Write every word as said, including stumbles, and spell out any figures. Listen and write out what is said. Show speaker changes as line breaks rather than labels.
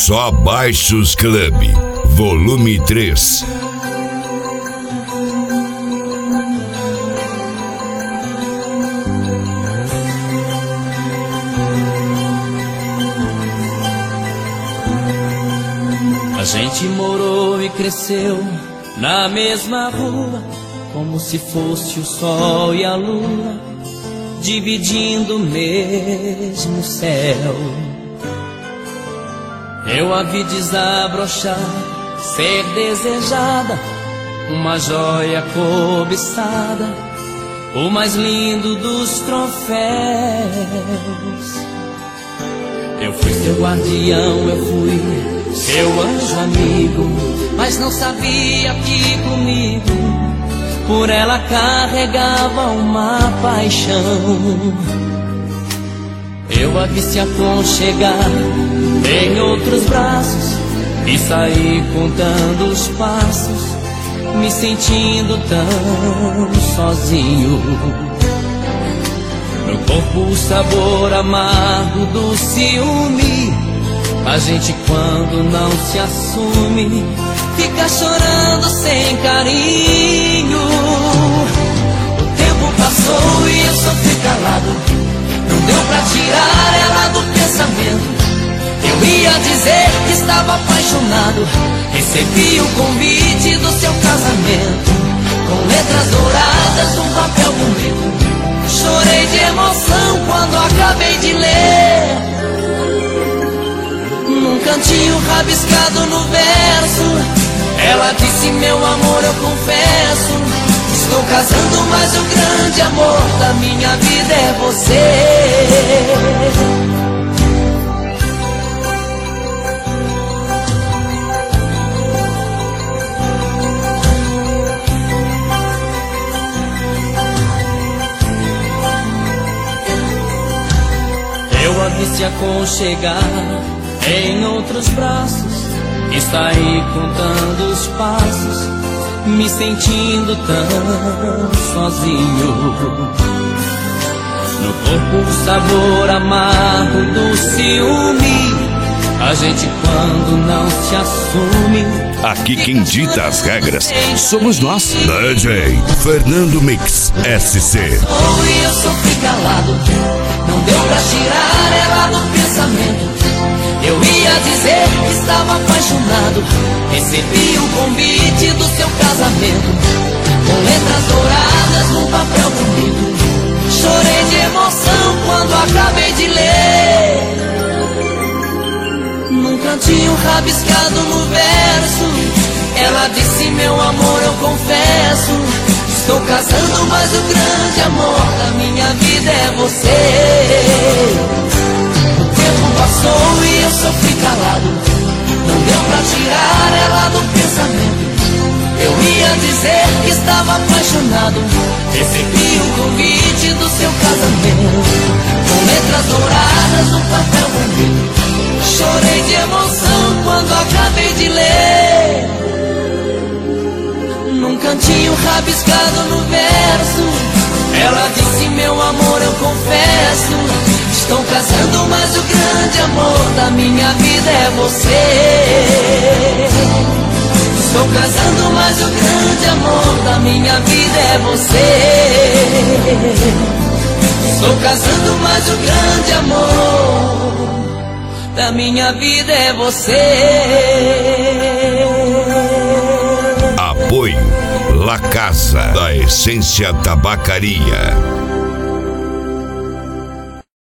Só Baixos Club, volume três.
A gente morou e cresceu na mesma rua, como se fosse o sol e a lua, dividindo o mesmo céu. Eu a vi desabrochar, ser desejada, uma joia cobiçada, o mais lindo dos troféus. Eu fui seu guardião, eu fui seu anjo amigo, mas não sabia que comigo por ela carregava uma paixão. Eu a vi se aconchegar em outros braços e saí contando os passos, me sentindo tão sozinho. No corpo o sabor amargo do ciúme. A gente quando não se assume fica chorando sem carinho. O tempo passou e eu sofri calado, não deu pra tirar ela do pensamento. Eu ia dizer que estava apaixonado, recebi o convite do seu casamento, com letras douradas num papel bonito. Chorei de emoção quando acabei de ler, num cantinho rabiscado no verso, ela disse: meu amor, eu confesso, estou casando, mas o grande amor da minha vida é você. Eu a vi se aconchegar em outros braços e saí contando os passos, me sentindo tão sozinho. No corpo o sabor amargo do ciúme. A gente quando não se assume.
Aqui quem dita as regras somos nós. D J Fernando Mix S C.
Oh, e eu sofri calado, não deu pra tirar ela do pensamento. Eu ia dizer que estava apaixonado, recebi o convite do seu casamento, com letras douradas num papel bonito. Chorei de emoção quando acabei de ler, num cantinho rabiscado no verso, ela disse: meu amor, eu confesso, estou casando, mas o grande amor da minha vida é você. Passou e eu sofri calado, não deu pra tirar ela do pensamento. Eu ia dizer que estava apaixonado, recebi o convite do seu casamento, com letras douradas no papel bonito. Chorei de emoção quando acabei de ler, num cantinho rabiscado no verso, ela disse: meu amor, eu confesso, estou casando, mas o grande amor da minha vida é você. Estou casando, mas o grande amor da minha vida é você. Estou casando, mas o grande amor da minha vida é você.
Apoio La Casa da Essência Tabacaria.